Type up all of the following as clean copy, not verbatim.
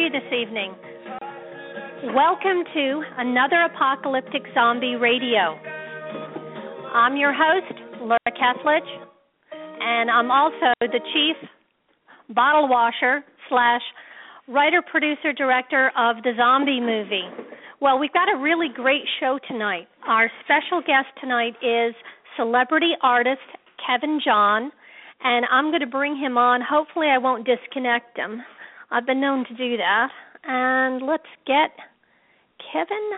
you this evening? Welcome to another Apocalyptic Zombie Radio. I'm your host, Laura Kethledge, and I'm also the chief bottle washer / writer, producer, director of the zombie movie. Well, we've got a really great show tonight. Our special guest tonight is celebrity artist Kevin John, and I'm going to bring him on. Hopefully I won't disconnect him. I've been known to do that. And let's get Kevin.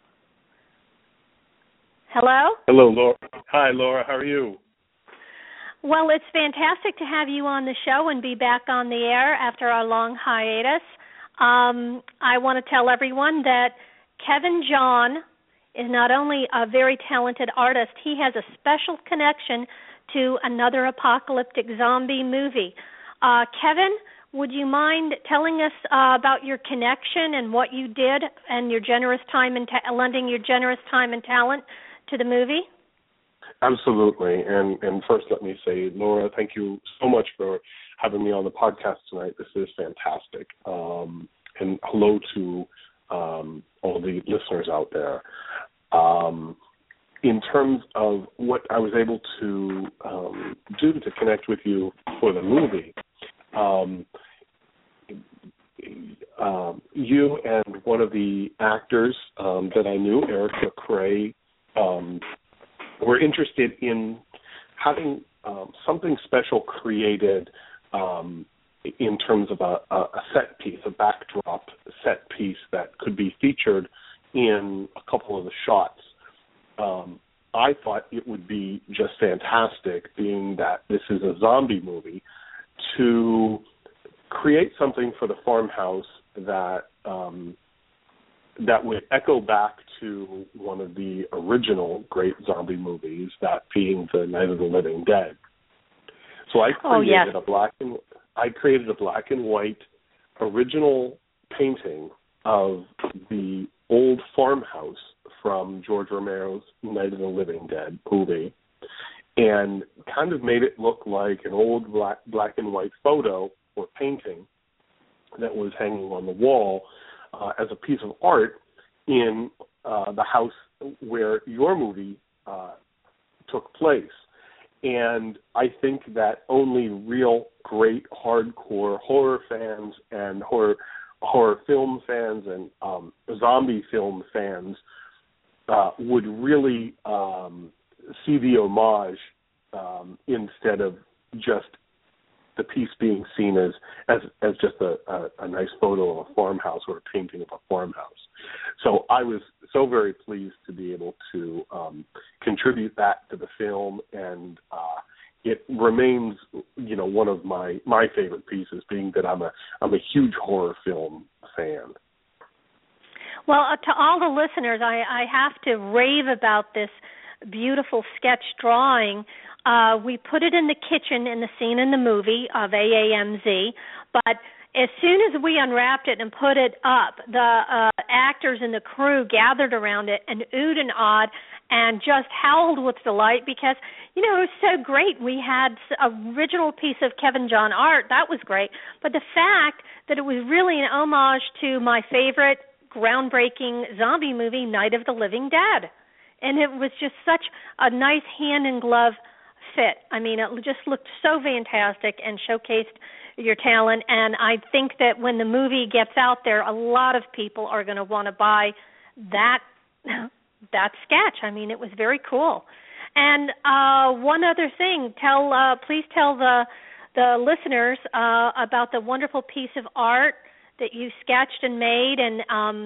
Hello? Hello, Laura. Hi, Laura. How are you? Well, it's fantastic to have you on the show and be back on the air after our long hiatus. I want to tell everyone that Kevin John is not only a very talented artist, he has a special connection to another apocalyptic zombie movie. Kevin, would you mind telling us about your connection and what you did and your generous time and lending your generous time and talent to the movie? Absolutely. And first, let me say, Laura, thank you so much for having me on the podcast tonight. This is fantastic. And hello to all the listeners out there. In terms of what I was able to do to connect with you for the movie, you and one of the actors that I knew, Eric McCrae, were interested in having something special created in terms of a set piece, a backdrop set piece that could be featured in a couple of the shots. I thought it would be just fantastic, being that this is a zombie movie, to create something for the farmhouse that that would echo back to one of the original great zombie movies, that being the Night of the Living Dead. So I created a black and white original painting of the old farmhouse from George Romero's Night of the Living Dead movie, and kind of made it look like an old black and white photo or painting that was hanging on the wall as a piece of art in the house where your movie took place. And I think that only real great hardcore horror fans and horror film fans and zombie film fans would really see the homage instead of just the piece being seen as just a nice photo of a farmhouse or a painting of a farmhouse. So I was so very pleased to be able to contribute that to the film, and it remains, one of my favorite pieces, being that I'm a huge horror film fan. Well, to all the listeners, I have to rave about this beautiful sketch drawing. We put it in the kitchen in the scene in the movie of AAMZ, but as soon as we unwrapped it and put it up, the actors and the crew gathered around it and oohed and awed and just howled with delight because, it was so great. We had an original piece of Kevin John art. That was great. But the fact that it was really an homage to my favorite groundbreaking zombie movie, Night of the Living Dead. And it was just such a nice hand-in-glove fit. I mean, it just looked so fantastic and showcased your talent. And I think that when the movie gets out there, a lot of people are going to want to buy that sketch. I mean, it was very cool. And one other thing, please tell the listeners about the wonderful piece of art that you sketched and made, and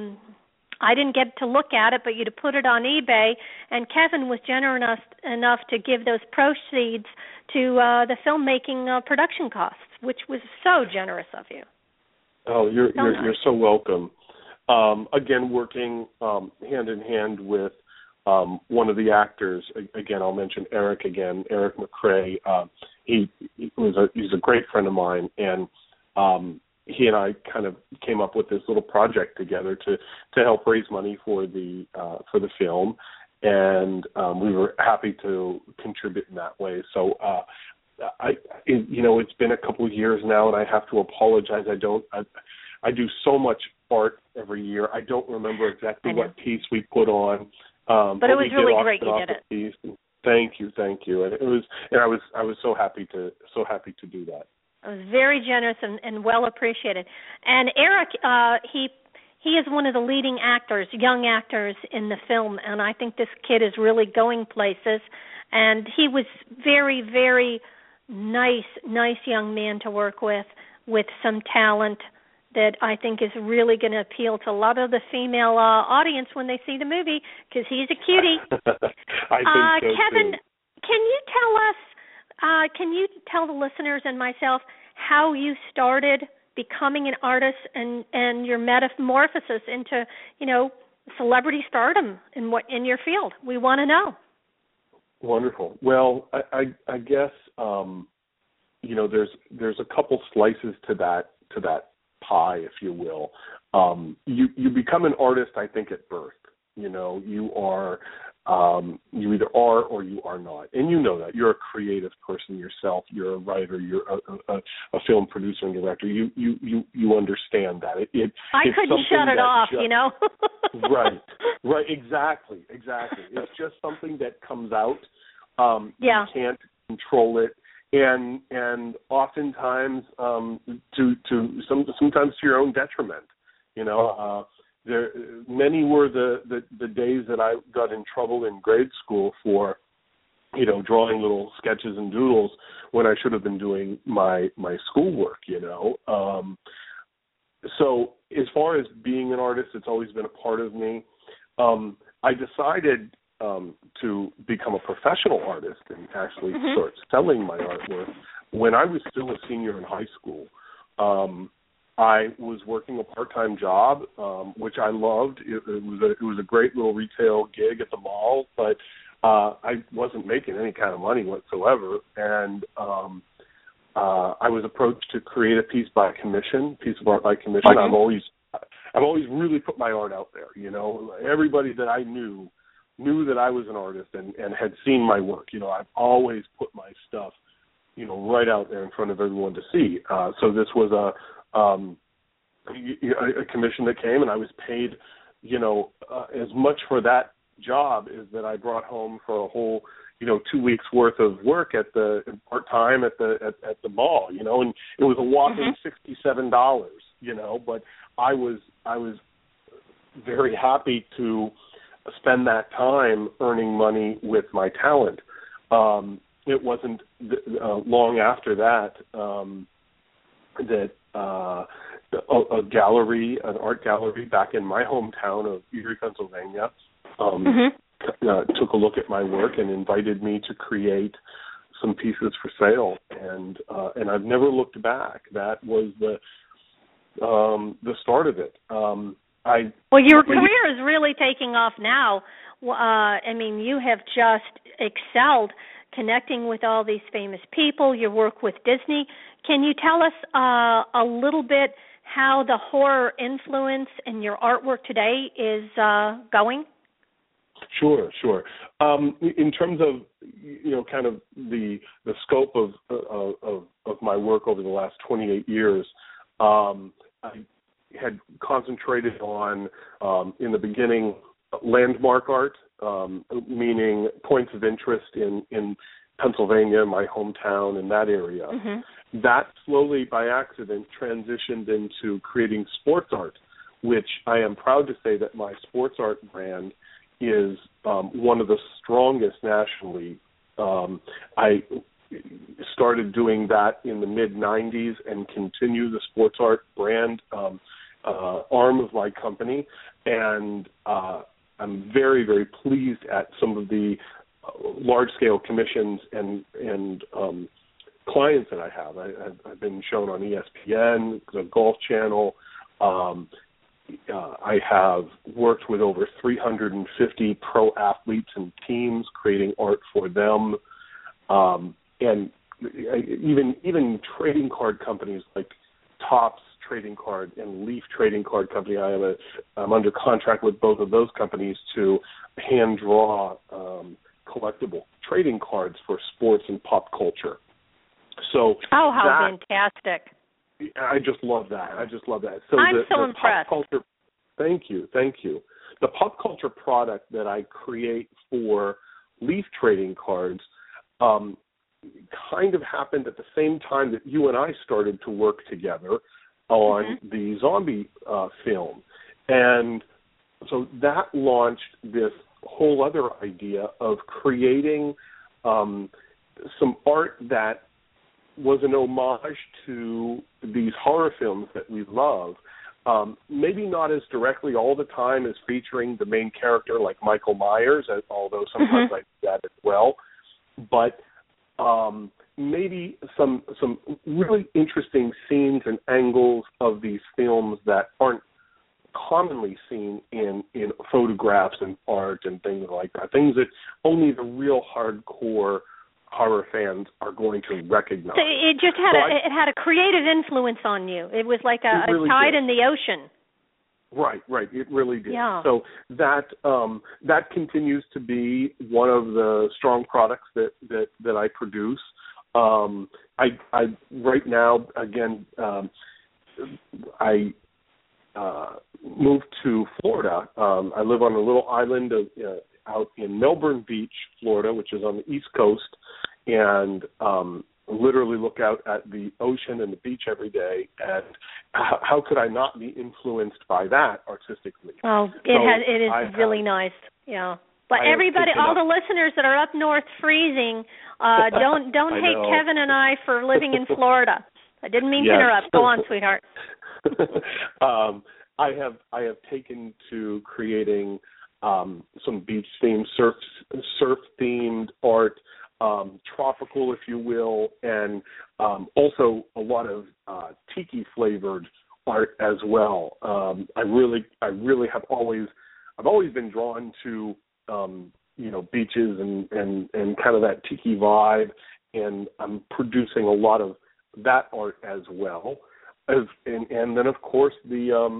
I didn't get to look at it, but you'd put it on eBay, and Kevin was generous enough to give those proceeds to the filmmaking production costs, which was so generous of you. Oh, you're so welcome. Again, working hand in hand with one of the actors. Again, I'll mention Eric again, Eric McCrae. He's a great friend of mine, and he and I kind of came up with this little project together to help raise money for the film, and we were happy to contribute in that way. So, it's been a couple of years now, and I have to apologize. I do so much art every year. I don't remember exactly what piece we put on, but it was really great. You did it. Piece. Thank you, and it was, and I was so happy to do that. It was very generous and well appreciated. And Eric, he is one of the leading actors, young actors in the film, and I think this kid is really going places. And he was very, very nice young man to work with some talent that I think is really going to appeal to a lot of the female audience when they see the movie, because he's a cutie. I think so Kevin, too. can you tell the listeners and myself how you started becoming an artist and your metamorphosis into, celebrity stardom in your field? We want to know. Wonderful. Well, I guess there's a couple slices to that pie, if you will. You become an artist, I think, at birth. You are you either are or you are not, and you know that you're a creative person yourself. You're a writer. You're a film producer and director. You understand that. I couldn't shut it off. Right. Exactly. It's just something that comes out. You can't control it. And oftentimes sometimes to your own detriment, many were the days that I got in trouble in grade school for, drawing little sketches and doodles when I should have been doing my schoolwork, So as far as being an artist, it's always been a part of me. I decided to become a professional artist and actually start selling my artwork when I was still a senior in high school. I was working a part-time job, which I loved. It was a great little retail gig at the mall, but I wasn't making any kind of money whatsoever. And I was approached to create a piece of art by commission. I've always really put my art out there. Everybody that I knew that I was an artist and had seen my work. I've always put my stuff, right out there in front of everyone to see. So this was a commission that came, and I was paid, as much for that job as that I brought home for a whole, 2 weeks worth of work at the part-time at the mall, and it was a whopping $67, but I was very happy to spend that time earning money with my talent. It wasn't long after that that an art gallery back in my hometown of Erie, Pennsylvania, took a look at my work and invited me to create some pieces for sale, and I've never looked back. That was the start of it. Your career is really taking off now. You have just excelled connecting with all these famous people. Your work with Disney. Can you tell us a little bit how the horror influence in your artwork today is going? Sure. In terms of kind of the scope of my work over the last 28 years, I had concentrated on in the beginning landmark art, meaning points of interest in Pennsylvania, my hometown, in that area. That slowly, by accident, transitioned into creating sports art, which I am proud to say that my sports art brand is one of the strongest nationally. I started doing that in the mid-'90s and continue the sports art brand arm of my company, and I'm very, very pleased at some of the large-scale commissions and clients that I have. I've been shown on ESPN, the Golf Channel. I have worked with over 350 pro athletes and teams, creating art for them, and even trading card companies like Topps Trading Card and Leaf Trading Card Company. I'm under contract with both of those companies to hand draw collectible trading cards for sports and pop culture. So how fantastic! I just love that. So I'm so the impressed. Pop culture. Thank you. The pop culture product that I create for Leaf trading cards kind of happened at the same time that you and I started to work together on the zombie film. And so that launched this whole other idea of creating some art that was an homage to these horror films that we love. Maybe not as directly all the time as featuring the main character like Michael Myers, although sometimes I do that as well. But maybe some really interesting scenes and angles of these films that aren't commonly seen in photographs and art and things like that, things that only the real hardcore horror fans are going to recognize. So it just had it had a creative influence on you. It was like a tide in the ocean. Right. It really did. Yeah. So that continues to be one of the strong products that I produce. I right now again I moved to Florida. I live on a little island out in Melbourne Beach, Florida, which is on the East Coast, and literally look out at the ocean and the beach every day. And how could I not be influenced by that artistically? Oh, it is really nice. Yeah. But everybody, all the listeners that are up north freezing, don't hate Kevin and I for living in Florida. I didn't mean to interrupt. Go on, sweetheart. I have taken to creating some beach themed, surf themed art, tropical, if you will, and also a lot of tiki flavored art as well. I really have always been drawn to beaches and kind of that tiki vibe, and I'm producing a lot of that art as well. And then of course the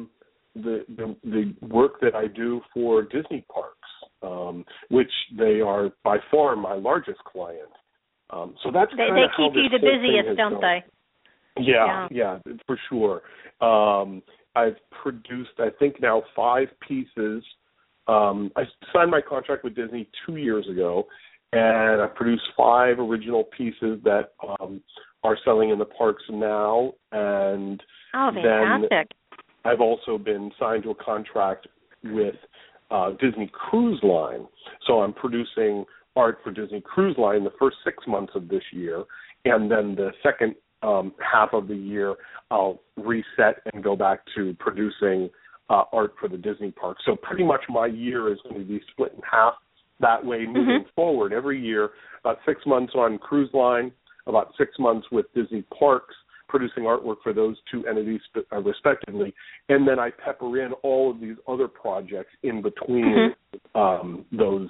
work that I do for Disney parks, which they are by far my largest client. So that's they keep you the busiest, don't they? Yeah, for sure. I've produced, I think now 5 pieces. I signed my contract with Disney 2 years ago, and I produced 5 original pieces that are selling in the parks now. And fantastic. Then I've also been signed to a contract with Disney Cruise Line. So I'm producing art for Disney Cruise Line the first 6 months of this year, and then the second half of the year I'll reset and go back to producing art for the Disney park. So pretty much my year is going to be split in half that way moving forward. Every year, about 6 months on Cruise Line, about 6 months with Disney Parks, producing artwork for those 2 entities respectively, and then I pepper in all of these other projects in between those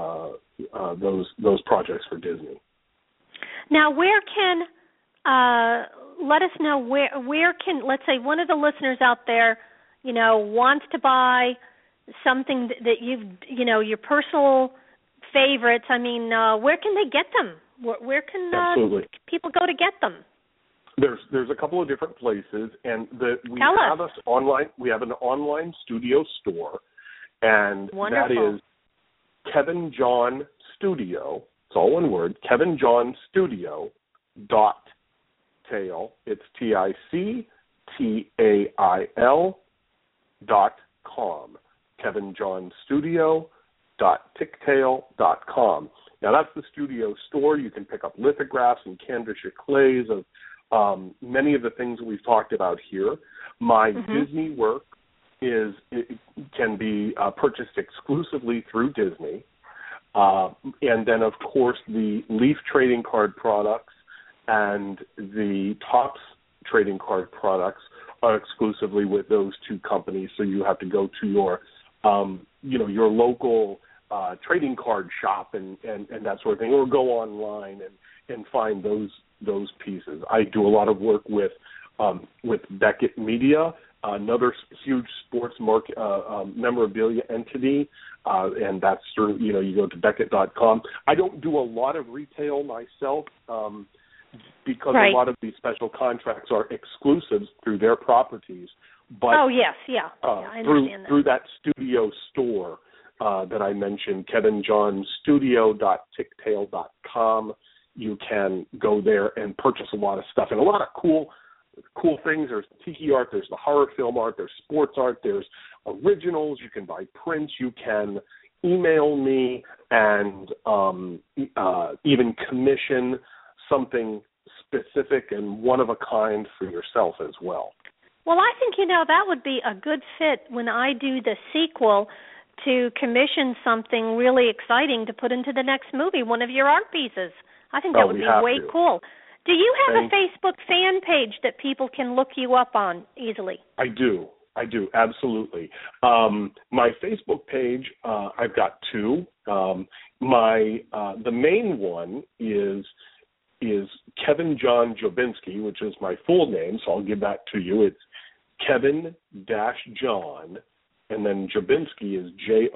projects for Disney. Now, where can let us know where can, let's say one of the listeners out there, wants to buy something that your personal favorites. I mean, where can they get them? Where can people go to get them? There's a couple of different places, and have us online. We have an online studio store, and that is Kevin John Studio. It's all one word. Kevin John Studio .tail. It's TICTAIL.com. Kevin John Studio .ticktail.com. Now that's the studio store. You can pick up lithographs and canvas clays of many of the things that we've talked about here. My Disney work can be purchased exclusively through Disney. And then, of course, the Leaf trading card products and the Topps trading card products are exclusively with those 2 companies. So you have to go to your local trading card shop and that sort of thing, or go online and find those pieces. I do a lot of work with Beckett Media, another huge sports memorabilia entity, and that's through, you go to Beckett.com. I don't do a lot of retail myself. because Right. a lot of these special contracts are exclusives through their properties. But oh, yes, yeah. I understand that. through that studio store that I mentioned, kevinjohnstudio.ticktail.com, you can go there and purchase a lot of stuff and a lot of cool things. There's tiki art, there's the horror film art, there's sports art, there's originals. You can buy prints. You can email me and even commission something specific and one of a kind for yourself as well. Well, I think, that would be a good fit when I do the sequel to commission something really exciting to put into the next movie, one of your art pieces. I think that would be way cool. Do you have a Facebook fan page that people can look you up on easily? I do, absolutely. My Facebook page, I've got two. The main one is Kevin John Jobinski, which is my full name, so I'll give that to you. It's Kevin-John, and then Jobinski is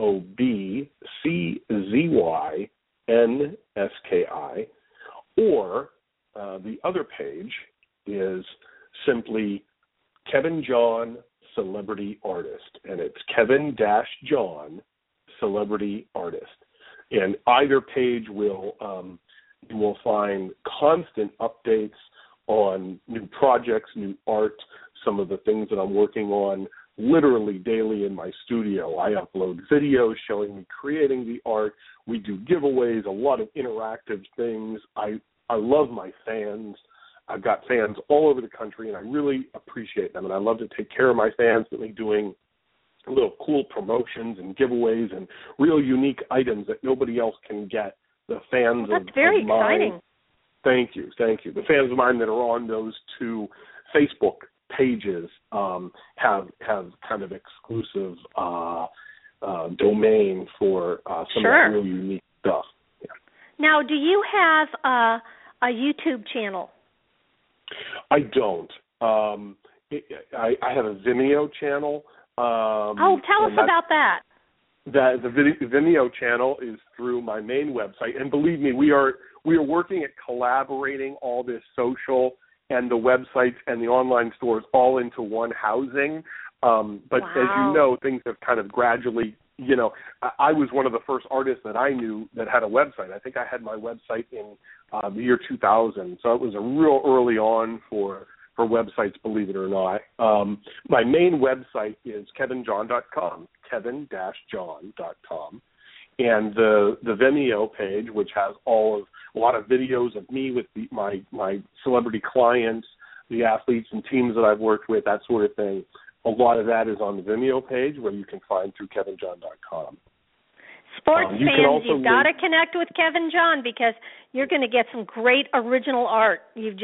JOBCZYNSKI. Or the other page is simply Kevin John Celebrity Artist, and it's Kevin-John Celebrity Artist. And either page you will find constant updates on new projects, new art, some of the things that I'm working on literally daily in my studio. I upload videos showing me creating the art. We do giveaways, a lot of interactive things. I love my fans. I've got fans all over the country, and I really appreciate them. And I love to take care of my fans, really doing little cool promotions and giveaways and real unique items that nobody else can get. The fans that's very exciting. Thank you. The fans of mine that are on those two Facebook pages have kind of exclusive domain for some of that really unique stuff. Yeah. Now, do you have a YouTube channel? I don't. I have a Vimeo channel. Tell us about that. The Vimeo channel is through my main website, and believe me, we are working at collaborating all this social and the websites and the online stores all into one housing. But as you know, things have kind of gradually, I was one of the first artists that I knew that had a website. I think I had my website in the year 2000, so it was a real early on for websites, believe it or not. My main website is kevinjohn.com, kevin-john.com. And the Vimeo page, which has a lot of videos of me with my celebrity clients, the athletes and teams that I've worked with, that sort of thing. A lot of that is on the Vimeo page, where you can find through kevinjohn.com. Sports fans, you've got to connect with Kevin John, because you're going to get some great original art.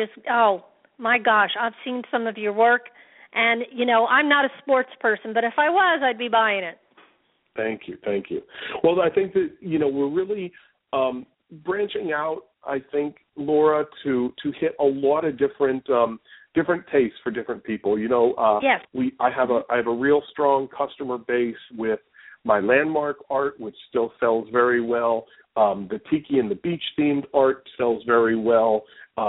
My gosh, I've seen some of your work, and, I'm not a sports person, but if I was, I'd be buying it. Thank you. Well, I think that, we're really branching out, I think, Laura, to hit a lot of different tastes for different people. Yes. I have a real strong customer base with my landmark art, which still sells very well. The tiki and the beach themed art sells very well.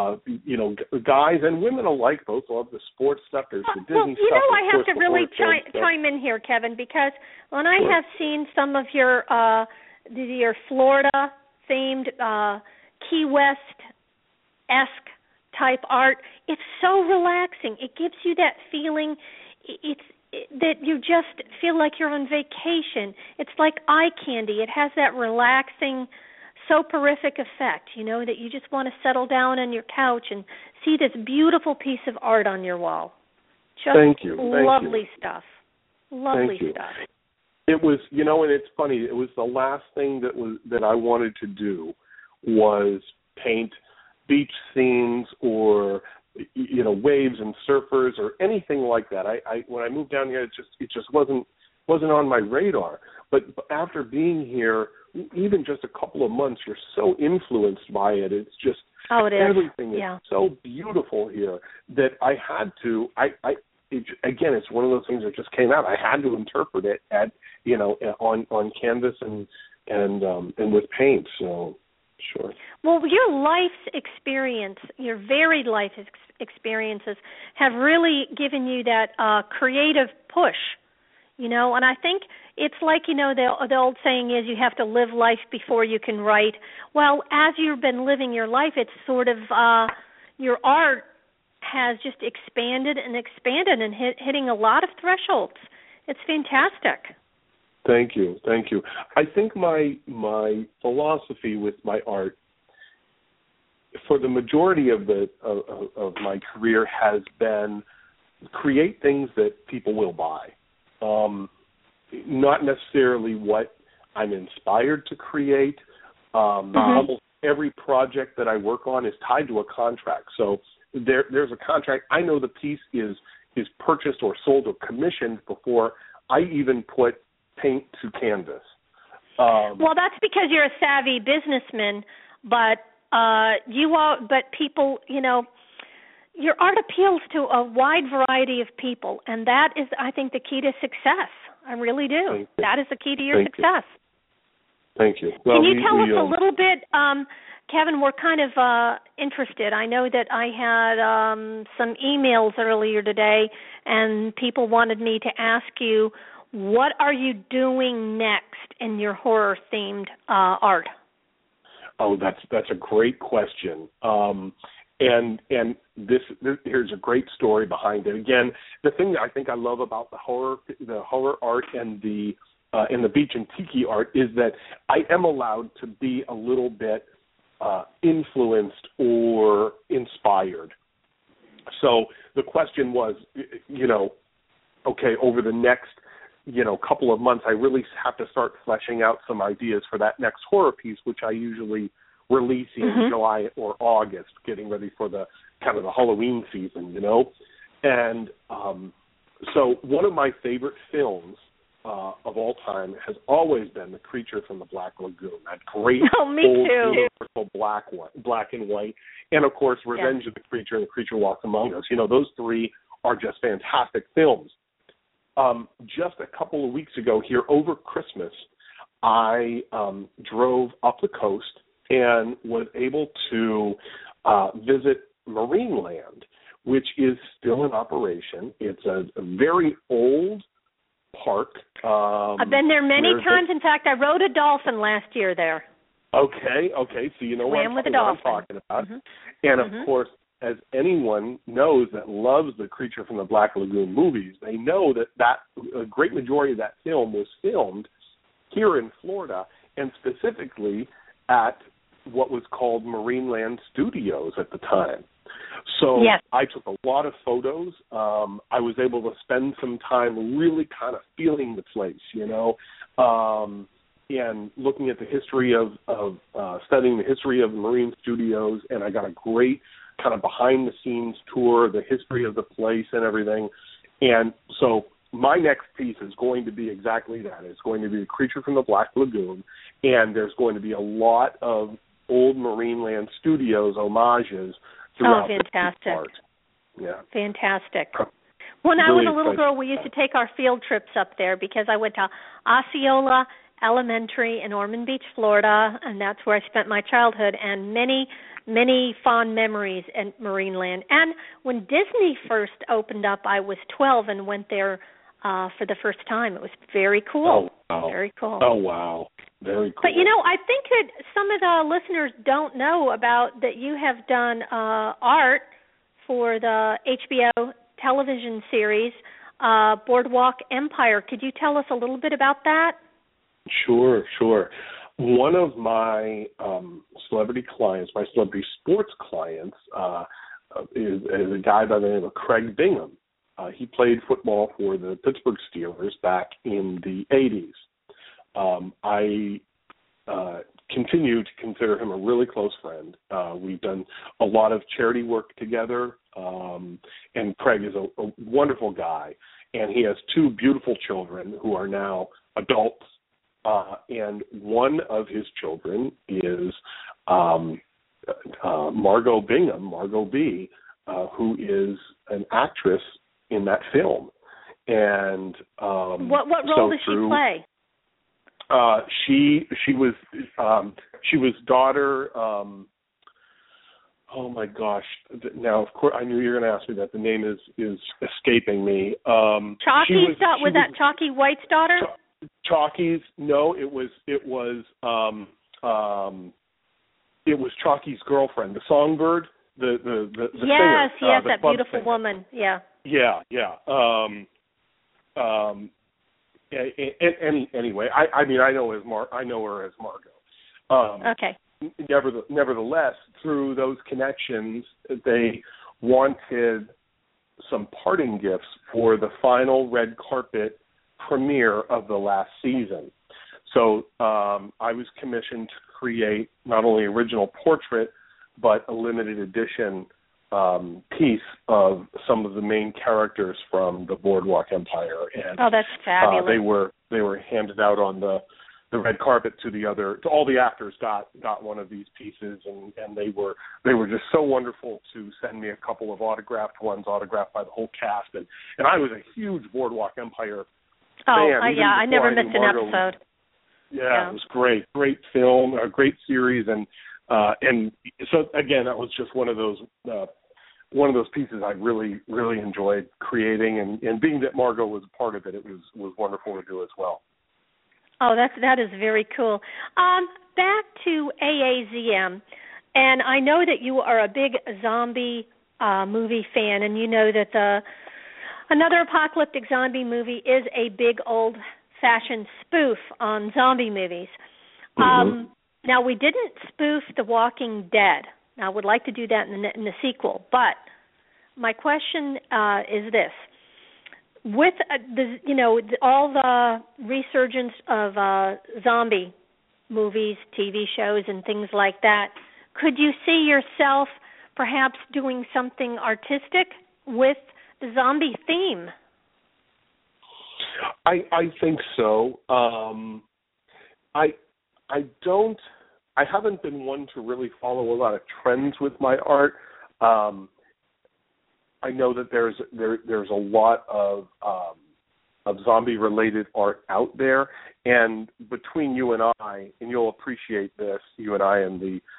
Guys and women alike both love the sports stuff. There's the Disney stuff. I have to really chime in here, Kevin, because when I have seen some of your Florida themed Key West-esque type art, it's so relaxing. It gives you that feeling. That you just feel like you're on vacation. It's like eye candy. It has that relaxing, soporific effect, that you just want to settle down on your couch and see this beautiful piece of art on your wall. Thank you. Lovely stuff. Lovely stuff. It was, and it's funny, it was the last thing that I wanted to do was paint beach scenes or waves and surfers or anything like that. I when I moved down here, it just wasn't on my radar. But after being here, even just a couple of months, you're so influenced by it. It's just everything is so beautiful here that I had to. Again, it's one of those things that just came out. I had to interpret it on canvas and with paint. So Sure. Well, your life's experience, your varied life experiences, have really given you that creative push, and I think it's like, the old saying is you have to live life before you can write. Well, as you've been living your life, it's sort of your art has just expanded and hitting a lot of thresholds. It's fantastic. Thank you. I think my philosophy with my art, for the majority of my career, has been create things that people will buy. Not necessarily what I'm inspired to create. Almost every project that I work on is tied to a contract. So there's a contract. I know the piece is purchased or sold or commissioned before I even put paint to canvas. Well, that's because you're a savvy businessman, but people, your art appeals to a wide variety of people, and that is, I think, the key to success. I really do. That is the key to your success. Thank you. Well, can you tell us a little bit, Kevin? We're kind of interested. I know that I had some emails earlier today, and people wanted me to ask you, what are you doing next in your horror-themed art? Oh, that's a great question. And here's a great story behind it. Again, the thing that I think I love about the horror art and the beach and tiki art is that I am allowed to be a little bit influenced or inspired. So the question was, okay, over the next couple of months, I really have to start fleshing out some ideas for that next horror piece, which I usually release in July or August, getting ready for the kind of the Halloween season, And so one of my favorite films of all time has always been The Creature from the Black Lagoon, that great old universal black and white, and of course Revenge of the Creature and The Creature Walks Among Us. Those three are just fantastic films. Just a couple of weeks ago here over Christmas, I drove up the coast and was able to visit Marineland, which is still in operation. It's a very old park. I've been there many times. In fact, I rode a dolphin last year there. Okay. So you know what I'm talking about. And of course, as anyone knows that loves the Creature from the Black Lagoon movies, they know that a great majority of that film was filmed here in Florida, and specifically at what was called Marineland Studios at the time. So I took a lot of photos. I was able to spend some time really kind of feeling the place, and looking at the history of studying the history of Marine Studios, and I got a great kind of behind-the-scenes tour of the history of the place and everything. And so my next piece is going to be exactly that. It's going to be The Creature from the Black Lagoon, and there's going to be a lot of old Marineland Studios homages throughout the art. Yeah. Fantastic. When I was a little girl, we used to take our field trips up there because I went to Osceola Elementary in Ormond Beach, Florida, and that's where I spent my childhood, and many fond memories at Marineland. And when Disney first opened up, I was 12 and went there for the first time. It was very cool. Oh, wow. Very cool. Oh, wow. Very cool. But, I think that some of the listeners don't know about that you have done art for the HBO television series, Boardwalk Empire. Could you tell us a little bit about that? Sure. One of my celebrity clients, my celebrity sports clients, is a guy by the name of Craig Bingham. He played football for the Pittsburgh Steelers back in the 80s. I continue to consider him a really close friend. We've done a lot of charity work together, and Craig is a wonderful guy, and he has two beautiful children who are now adults. And one of his children is Margot Bingham, Margot B., who is an actress in that film. And what role does she play? She was daughter. Oh my gosh! Now, of course, I knew you were going to ask me that. The name is escaping me. Was that Chalky White's daughter? Chalky's? No, it was Chalky's girlfriend, the songbird, the singer. Yes, that beautiful singer. Woman. Yeah. Yeah. Anyway, I mean, I know her as Margot. Okay. Nevertheless, through those connections, they wanted some parting gifts for the final red carpet premiere of the last season. So I was commissioned to create not only original portrait, but a limited edition piece of some of the main characters from the Boardwalk Empire. And that's fabulous. They were handed out on the red carpet to all the actors got one of these pieces, and they were just so wonderful to send me a couple of autographed ones, autographed by the whole cast, and I was a huge Boardwalk Empire fan. I never missed an episode. Yeah, it was great film, a great series, and so again, that was just one of those pieces I really, really enjoyed creating, and being that Margot was a part of it, it was wonderful to do as well. Oh, that is very cool. Back to AAZM, and I know that you are a big zombie movie fan, and you know that another apocalyptic zombie movie is a big old-fashioned spoof on zombie movies. Mm-hmm. Now, we didn't spoof The Walking Dead. I would like to do that in the sequel, but my question is this. With all the resurgence of zombie movies, TV shows, and things like that, could you see yourself perhaps doing something artistic with the zombie theme? I think so. I haven't been one to really follow a lot of trends with my art. I know that there's a lot of zombie-related art out there, and between you and I, and you'll appreciate this, you and I and the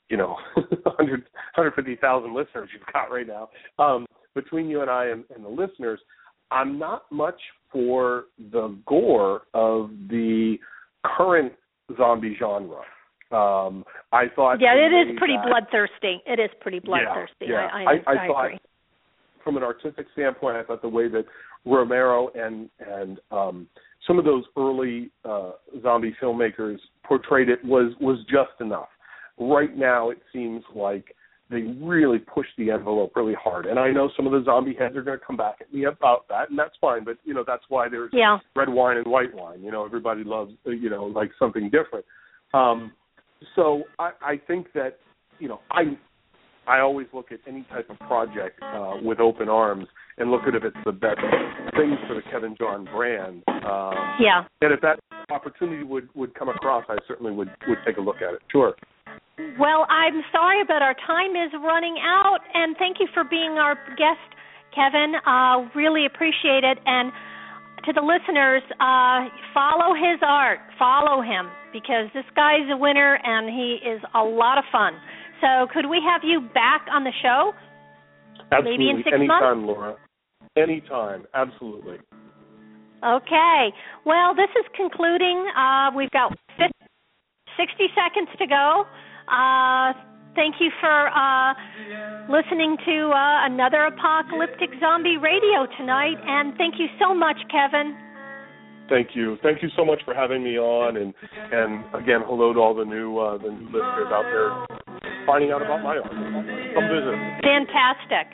150,000 listeners you've got right now, between you and I and the listeners, I'm not much for the gore of the current zombie genre. I thought... Yeah, it is pretty bloodthirsty. It is pretty bloodthirsty. Yeah. I agree. From an artistic standpoint, I thought the way that Romero and some of those early zombie filmmakers portrayed it was just enough. Right now, it seems like they really push the envelope really hard. And I know some of the zombie heads are going to come back at me about that, and that's fine. But, that's why there's red wine and white wine. Everybody loves, like something different. So I think that, I always look at any type of project with open arms and look at if it's the best thing for the Kevin John brand. And if that opportunity would come across, I certainly would take a look at it. Sure. Well, I'm sorry, but our time is running out, and thank you for being our guest, Kevin. Really appreciate it. And to the listeners, follow his art. Follow him, because this guy's a winner, and he is a lot of fun. So could we have you back on the show? Absolutely. Maybe in 6 months? Anytime, Laura. Anytime. Absolutely. Okay. Well, this is concluding. We've got 60 seconds to go. Thank you for listening to another Apocalyptic Zombie Radio tonight, and thank you so much, Kevin. Thank you. Thank you so much for having me on, and again, hello to all the new listeners out there finding out about my art. Come visit. Fantastic.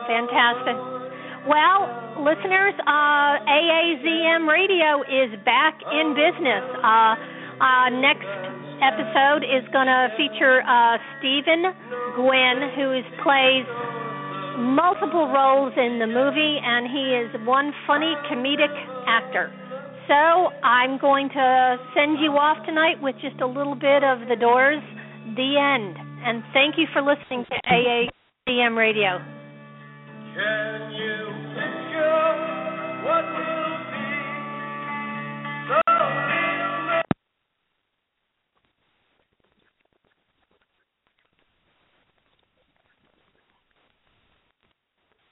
Well, listeners, AAZM Radio is back in business. Next episode is going to feature Stephen Gwynn, who plays multiple roles in the movie, and he is one funny comedic actor. So I'm going to send you off tonight with just a little bit of The Doors, The End. And thank you for listening to AAZM Radio. Can you picture what we